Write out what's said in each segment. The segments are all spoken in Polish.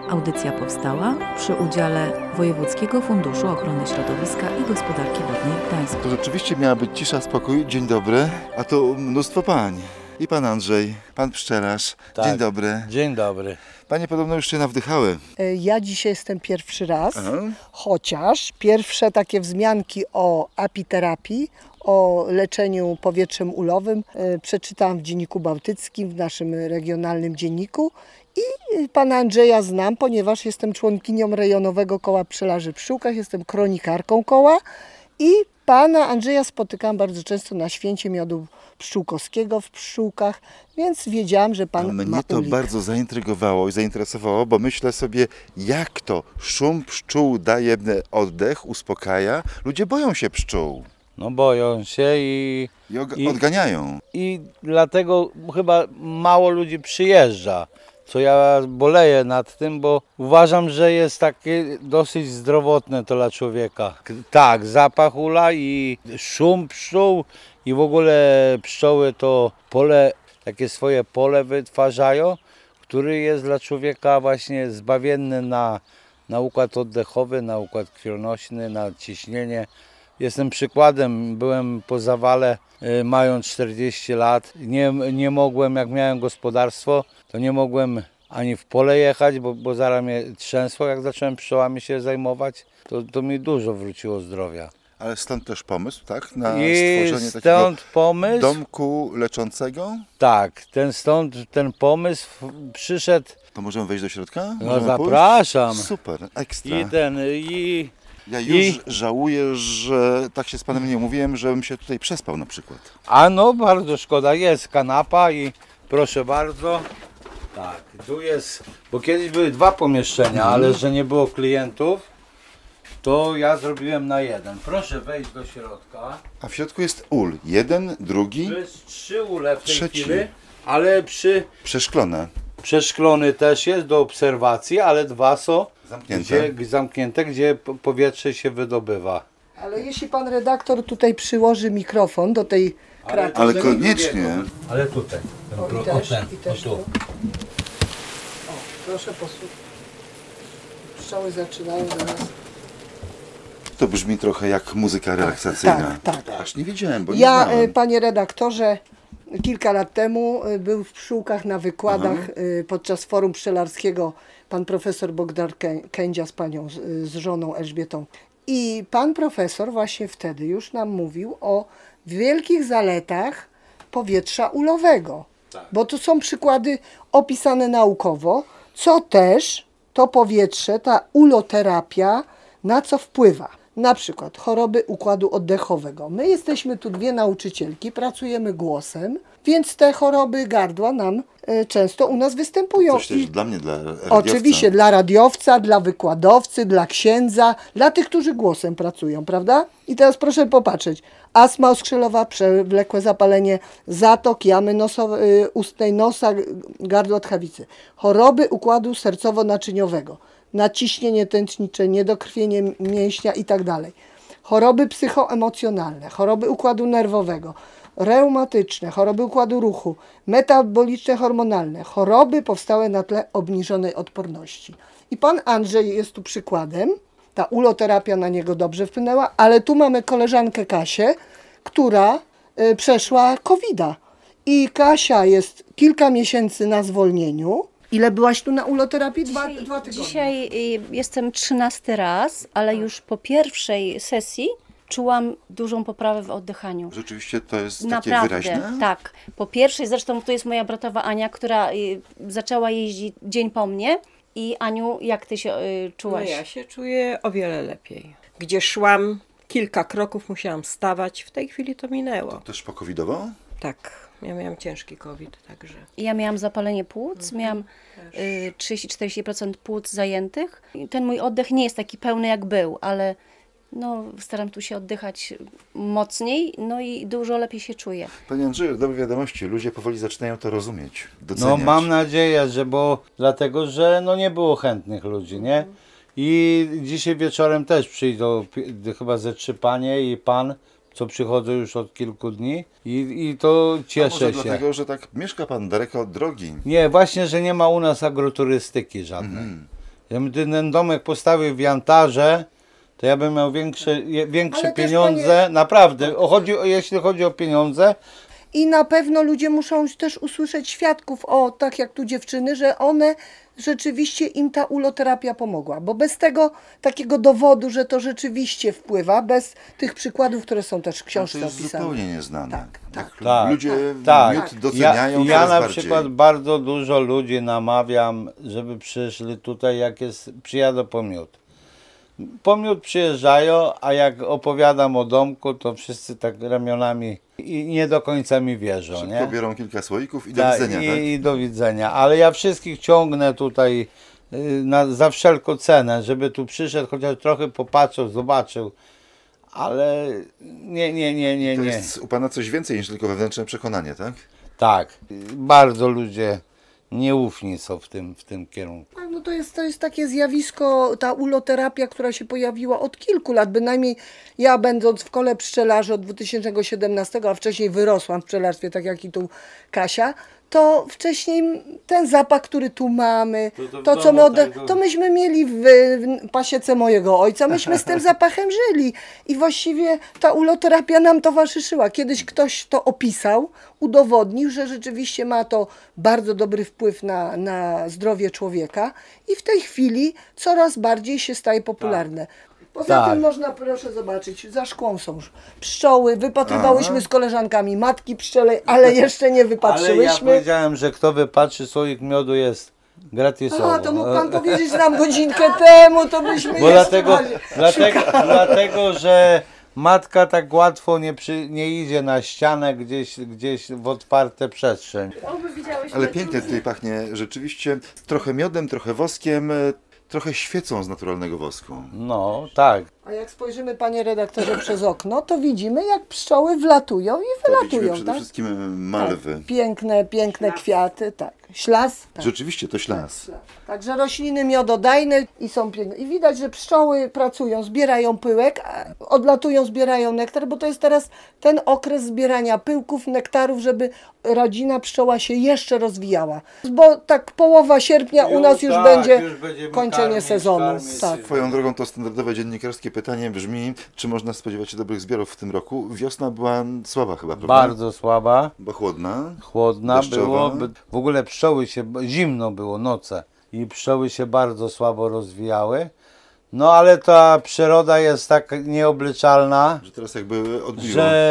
Audycja powstała przy udziale Wojewódzkiego Funduszu Ochrony Środowiska i Gospodarki Wodnej w Gdańsku. To rzeczywiście miała być cisza, spokój. Dzień dobry. A tu mnóstwo pań. I pan Andrzej, pan pszczelarz. Tak. Dzień dobry. Dzień dobry. Panie podobno już się nawdychały. Ja dzisiaj jestem pierwszy raz, Aha. chociaż pierwsze takie wzmianki o apiterapii, o leczeniu powietrzem ulowym przeczytałam w Dzienniku Bałtyckim, w naszym regionalnym dzienniku i pana Andrzeja znam, ponieważ jestem członkinią rejonowego koła pszczelarzy w Pszczółkach, jestem kronikarką koła i pana Andrzeja spotykam bardzo często na święcie miodu pszczółkowskiego w Pszczółkach, więc wiedziałam, że pan A ma mnie to ulik. bardzo zaintrygowało i zainteresowało, bo myślę sobie, jak to szum pszczół daje oddech, uspokaja. Ludzie boją się pszczół No boją się i odganiają. dlatego chyba mało ludzi przyjeżdża. Co ja boleję nad tym, bo uważam, że jest takie dosyć zdrowotne to dla człowieka. Tak, zapach ula i szum pszczół i w ogóle pszczoły to takie swoje pole wytwarzają, który jest dla człowieka właśnie zbawienny na układ oddechowy, na układ krwionośny, na ciśnienie. Jestem przykładem, byłem po zawale mając 40 lat, nie mogłem, jak miałem gospodarstwo, to nie mogłem ani w pole jechać, bo zaraz mnie trzęsło, jak zacząłem pszczołami się zajmować, to mi dużo wróciło zdrowia. Ale stąd też pomysł, tak? Na I stworzenie takiego stąd pomysł, domku leczącego? tak, stąd ten pomysł przyszedł, To możemy wejść do środka? no Możemy zapraszam. pójść? Super, ekstra. Ja już żałuję, że tak się z panem nie umówiłem, żebym się tutaj przespał na przykład. A no, bardzo szkoda, jest kanapa i proszę bardzo. Tak, tu jest, bo kiedyś były dwa pomieszczenia, ale że nie było klientów, to ja zrobiłem na jeden. Proszę wejść do środka. A w środku jest ul. Jeden, drugi, To jest 3 ule w tej Trzeci. chwili, ale przeszklone. przeszklony też jest do obserwacji, ale dwa są Zamknięte. gdzie powietrze się wydobywa. Ale jeśli pan redaktor tutaj przyłoży mikrofon do tej kraty. Ale koniecznie. Ale tutaj. O, i też tu. tu. O, proszę posłuchać. Pszczoły zaczynają zaraz. To brzmi trochę jak muzyka relaksacyjna. tak. Aż nie wiedziałem, bo nie Ja, znałem. panie redaktorze, kilka lat temu był w Pszczółkach na wykładach podczas forum pszczelarskiego pan profesor Bogdan Kędzia z panią, z żoną Elżbietą. I pan profesor właśnie wtedy już nam mówił o wielkich zaletach powietrza ulowego. Bo to są przykłady opisane naukowo, co też to powietrze, ta uloterapia, na co wpływa. Na przykład choroby układu oddechowego. My jesteśmy tu dwie nauczycielki, pracujemy głosem, więc te choroby gardła nam często u nas występują. Coś też dla mnie, dla radiowca. Oczywiście dla radiowca, dla wykładowcy, dla księdza, dla tych, którzy głosem pracują, prawda? I teraz proszę popatrzeć. Astma oskrzelowa, przewlekłe zapalenie zatok, jamy ustnej, nosa, gardła, tchawicy. Choroby układu sercowo-naczyniowego, naciśnienie tętnicze, niedokrwienie mięśnia i tak dalej. Choroby psychoemocjonalne, choroby układu nerwowego, reumatyczne, choroby układu ruchu, metaboliczne, hormonalne, choroby powstałe na tle obniżonej odporności. I pan Andrzej jest tu przykładem, ta uloterapia na niego dobrze wpłynęła, ale tu mamy koleżankę Kasię, która przeszła COVID-a. I Kasia jest kilka miesięcy na zwolnieniu. Ile byłaś tu na uloterapii? Dwa tygodnie. Dzisiaj jestem 13 raz, ale już po pierwszej sesji czułam dużą poprawę w oddychaniu. Rzeczywiście to jest takie Naprawdę, wyraźne? tak. Po pierwszej, zresztą tu jest moja bratowa Ania, która zaczęła jeździć dzień po mnie. I Aniu, jak ty się czułaś? No ja się czuję o wiele lepiej. Gdzie szłam, kilka kroków musiałam stawać, w tej chwili to minęło. Też po covidowo? Tak, ja miałam ciężki COVID, także. Ja miałam zapalenie płuc, miałam 30-40% płuc zajętych. I ten mój oddech nie jest taki pełny jak był, ale no, staram tu się oddychać mocniej, no i dużo lepiej się czuję. Panie Andrzeju, dobre wiadomości. Ludzie powoli zaczynają to rozumieć, doceniać. No mam nadzieję, dlatego, że nie było chętnych ludzi, nie? I dzisiaj wieczorem też przyjdą chyba ze 3 panie i pan, co przychodzą już od kilku dni i to cieszę może się. dlatego, że tak mieszka pan daleko od drogi. Nie, właśnie, że nie ma u nas agroturystyki żadnej. Ja bym ten domek postawił w Jantarze, to ja bym miał większe Ale też, pieniądze, naprawdę, jeśli chodzi o pieniądze, I na pewno ludzie muszą też usłyszeć świadków, tak jak tu dziewczyny, że one rzeczywiście im ta uloterapia pomogła. Bo bez tego takiego dowodu, że to rzeczywiście wpływa, bez tych przykładów, które są też w To książce jest opisane. zupełnie nieznane. Tak, Jak tak. ludzie tak. miód doceniają Ja coraz na bardziej. przykład bardzo dużo ludzi namawiam, żeby przyszli tutaj, przyjadą po miód. Po miód przyjeżdżają, a jak opowiadam o domku, to wszyscy tak ramionami i nie do końca mi wierzą, Szybko nie? biorą kilka słoików i do Tak, widzenia, tak? i do widzenia. Ale ja wszystkich ciągnę tutaj za wszelką cenę, żeby tu przyszedł, chociaż trochę popatrzył, zobaczył. Ale nie. To jest u Pana coś więcej niż tylko wewnętrzne przekonanie, tak? Tak, bardzo ludzie nieufni są w tym kierunku. Tak, no to jest takie zjawisko, ta uloterapia, która się pojawiła od kilku lat. Bynajmniej ja, będąc w kole pszczelarzy od 2017, a wcześniej wyrosłam w pszczelarstwie, tak jak i tu Kasia, to wcześniej ten zapach, który tu mamy, To w co my domu tego- to myśmy mieli w pasiece mojego ojca, myśmy z tym zapachem żyli i właściwie ta uloterapia nam towarzyszyła. Kiedyś ktoś to opisał, udowodnił, że rzeczywiście ma to bardzo dobry wpływ na zdrowie człowieka i w tej chwili coraz bardziej się staje popularne. Poza Tak. tym można, proszę zobaczyć, za szkłą są pszczoły, wypatrywałyśmy z koleżankami matki pszczele, ale jeszcze nie Ale ja wypatrzyłyśmy. powiedziałem, że kto wypatrzy słoik miodu jest gratisowo. A, to mógł pan powiedzieć nam godzinkę temu, to byśmy Bo jeszcze dlatego, że matka tak łatwo nie idzie na ścianę gdzieś w otwarte przestrzeń. Ale pięknie tutaj pachnie rzeczywiście trochę miodem, trochę woskiem, trochę świecą z naturalnego wosku. No, tak. A jak spojrzymy, panie redaktorze, przez okno, to widzimy, jak pszczoły wlatują i To widzimy wylatują, przede tak? wszystkim malwy. Piękne kwiaty, tak. Ślas. Tak. Rzeczywiście to ślas. Także rośliny miododajne i są piękne. I widać, że pszczoły pracują, zbierają pyłek, odlatują, zbierają nektar, bo to jest teraz ten okres zbierania pyłków, nektarów, żeby rodzina pszczoła się jeszcze rozwijała. Bo tak połowa sierpnia u nas już będzie będziemy kończenie sezonu. Tak. Swoją drogą to standardowe dziennikarskie pytanie brzmi, czy można spodziewać się dobrych zbiorów w tym roku? Wiosna była słaba chyba, prawda? Bardzo słaba, Bo chłodna. chłodna Deszczowa. było. W ogóle pszczoły zimno było, noce. I pszczoły się bardzo słabo rozwijały. No ale ta przyroda jest tak nieobliczalna, Że teraz jakby odbiło.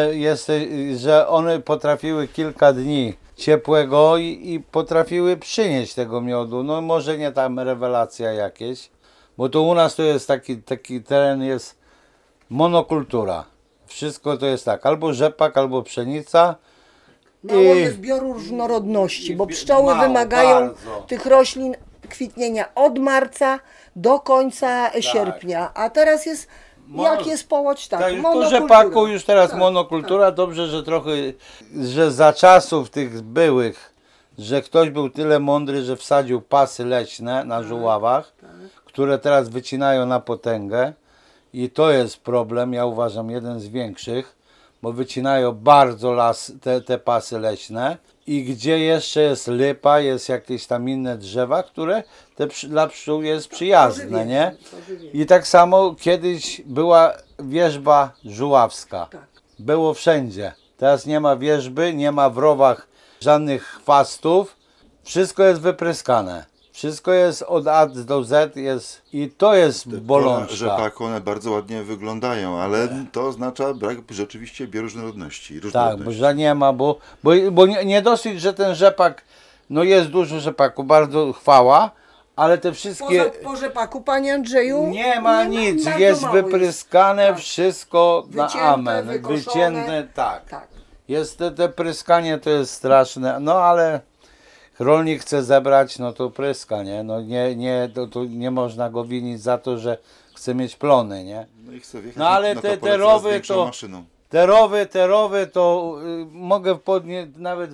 że one potrafiły kilka dni ciepłego i potrafiły przynieść tego miodu. No może nie tam rewelacja jakieś, bo to u nas to jest taki teren, jest monokultura. Wszystko to jest tak, albo rzepak, albo pszenica. Mało jest bioróżnorodności, bo pszczoły mało, wymagają bardzo. tych roślin kwitnienia od marca do końca sierpnia. A teraz jest, jak jest połoć, tak, Tak, po monokultura. rzepaku już teraz Tak, monokultura. Dobrze, że trochę, że za czasów tych byłych, że ktoś był tyle mądry, że wsadził pasy leśne na żuławach, które teraz wycinają na potęgę. I to jest problem, ja uważam, jeden z większych, bo wycinają bardzo te pasy leśne i gdzie jeszcze jest lipa, jest jakieś tam inne drzewa, które dla pszczół jest przyjazne, nie? I tak samo kiedyś była wierzba żuławska. Było wszędzie. Teraz nie ma wierzby, nie ma w rowach żadnych chwastów. Wszystko jest wypryskane. Wszystko jest od A do Z jest i to jest bolączka. Rzepaku one bardzo ładnie wyglądają, ale to oznacza brak rzeczywiście bioróżnorodności. Tak, różnorodności. bo że nie ma, bo nie dosyć, że ten rzepak, no jest dużo rzepaku, bardzo chwała, ale te wszystkie... Po rzepaku, panie Andrzeju, Nie ma nic, bardzo jest mało wypryskane Tak. wszystko Wycięte, na amen. wykoszone. Wycięte, tak. Tak. Jest te pryskanie to jest straszne, no ale rolnik chce zebrać, no to pryska, nie? No to nie można go winić za to, że chce mieć plony, nie? No i chcę wjechać No ale na te to pole coraz rowy większą to- maszyną. Te rowy to mogę podnieść, nawet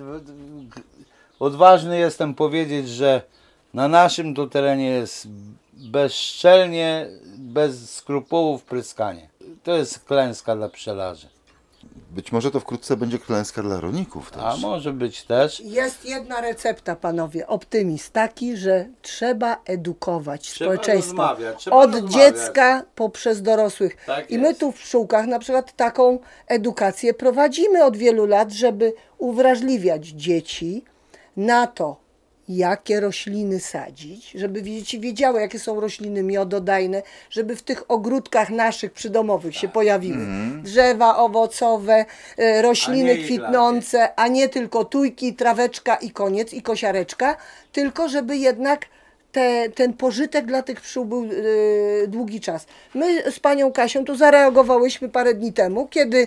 odważny jestem powiedzieć, że na naszym tu terenie jest bezczelnie, bez skrupułów pryskanie. To jest klęska dla pszczelarzy. Być może to wkrótce będzie klęska dla rolników też. A może być też. Jest jedna recepta, panowie, optymizm taki, że trzeba edukować Trzeba społeczeństwo rozmawiać, trzeba od rozmawiać. dziecka poprzez dorosłych. Tak I my jest. tu w pszczółkach na przykład taką edukację prowadzimy od wielu lat, żeby uwrażliwiać dzieci na to, jakie rośliny sadzić, żeby dzieci wiedziały, jakie są rośliny miododajne, żeby w tych ogródkach naszych przydomowych się pojawiły drzewa owocowe, rośliny A nie kwitnące, a nie tylko tujki, traweczka i koniec, i kosiareczka, tylko żeby jednak ten pożytek dla tych pszczół był długi czas. My z panią Kasią tu zareagowałyśmy parę dni temu, kiedy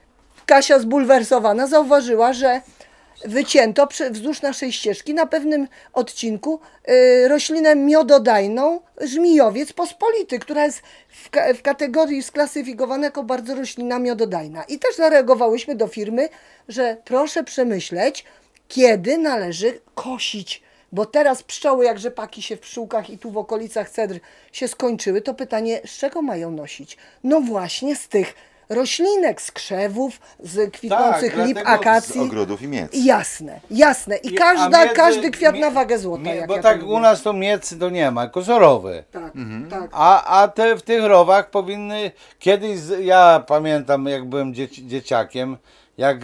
Kasia zbulwersowana zauważyła, że wycięto wzdłuż naszej ścieżki na pewnym odcinku roślinę miododajną żmijowiec pospolity, która jest w kategorii sklasyfikowana jako bardzo roślina miododajna. I też zareagowałyśmy do firmy, że proszę przemyśleć, kiedy należy kosić. Bo teraz pszczoły, jak rzepaki się w pszczółkach i tu w okolicach Cedr się skończyły, to pytanie, z czego mają nosić? No właśnie z tych roślinek, z krzewów, z kwitnących Tak, lip, dlatego Z akacji. ogrodów i miec. Jasne, jasne. I każdy kwiat na wagę złota. Jak Bo ja tak to u mówię. nas to miecy to nie ma, kozorowy. Tak, tak. A w tych rowach powinny, kiedyś, ja pamiętam jak byłem dzieciakiem, jak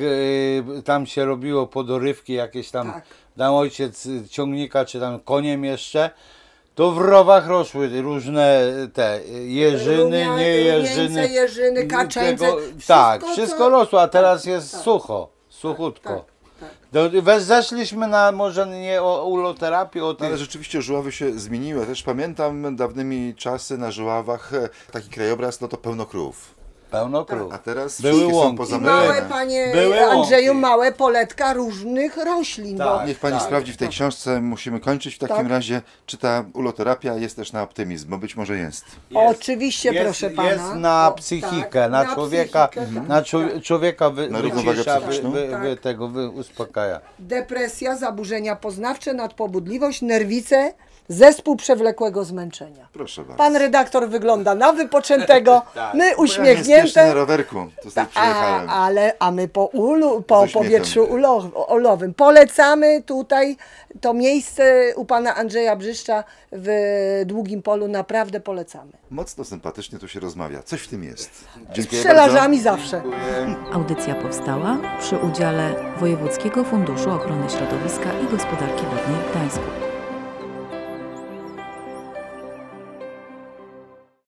tam się robiło podorywki jakieś tam, Tak. tam ojciec ciągnika, czy tam koniem jeszcze, to w rowach rosły różne te jeżyny, Rumia- nie jeżyny. rumieńce, jeżyny, kaczęce, Tak, wszystko, wszystko co- rosło, a teraz tak, jest tak. sucho, suchutko. tak. Zeszliśmy na może nie o uloterapię, o No, tych... ale rzeczywiście żuławy się zmieniły. Ja też pamiętam dawnymi czasy na żuławach taki krajobraz, no to pełno krów. Pełno krów. A teraz Były wszystkie są łąki. I pozamykane. małe, panie Były Andrzeju, łąki. małe poletka różnych roślin. Bo Tak. Niech pani sprawdzi w tej książce, musimy kończyć w takim Tak. razie, czy ta uloterapia jest też na optymizm, bo być może jest. Oczywiście, jest, proszę pana. Jest na O, psychikę, tak, na człowieka, psychikę, tak, na tak. człowieka Na równowagę wycisza, psychiczną. uspokaja. Depresja, zaburzenia poznawcze, nadpobudliwość, nerwice, zespół przewlekłego zmęczenia. Proszę bardzo. Pan redaktor wygląda na wypoczętego, Tak. my Ja jestem jeszcze na uśmiechnięte, rowerku, tutaj przyjechałem. a my po Z powietrzu uśmiechem. olowym. Polecamy tutaj to miejsce u pana Andrzeja Brzeszcza w Długim Polu, naprawdę polecamy. Mocno sympatycznie tu się rozmawia. Coś w tym jest. Z Dziękuję pszczelarzami zawsze. Audycja powstała przy udziale Wojewódzkiego Funduszu Ochrony Środowiska i Gospodarki Wodnej w Gdańsku.